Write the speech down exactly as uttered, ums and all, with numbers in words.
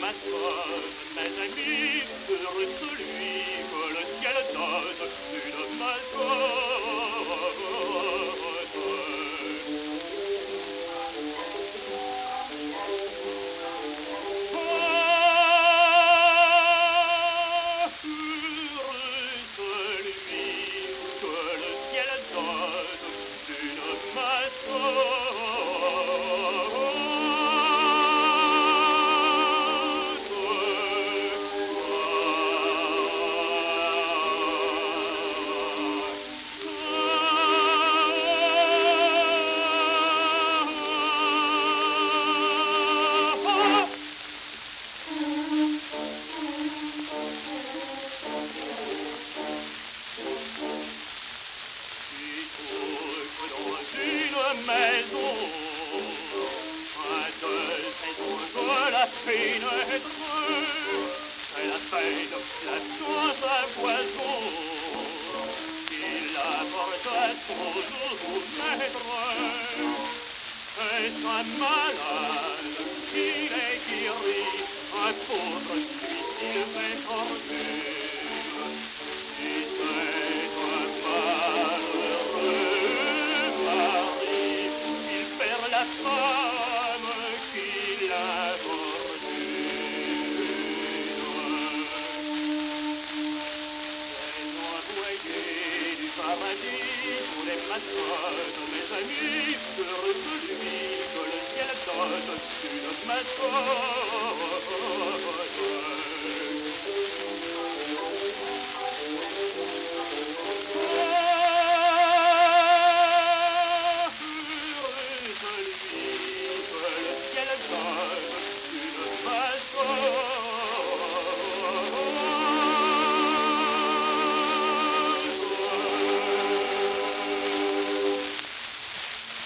mascotte, mes amis, heureux celui que le ciel dote d'une mascotte. Ah, heureux celui que le ciel dote d'une mascotte. Maison, un de ces oiseaux la fenêtre, c'est la fête, la chance à poison, il apporte à son nouveau maître. C'est un malade, il est guéri, un pauvre suicide fait torture. Si c'est un malheureux mari, il perd la femme qui l'a fortune. C'est envoyé du paradis pour les mascottes, mes amis, heureux celui que le ciel dote une mascotte.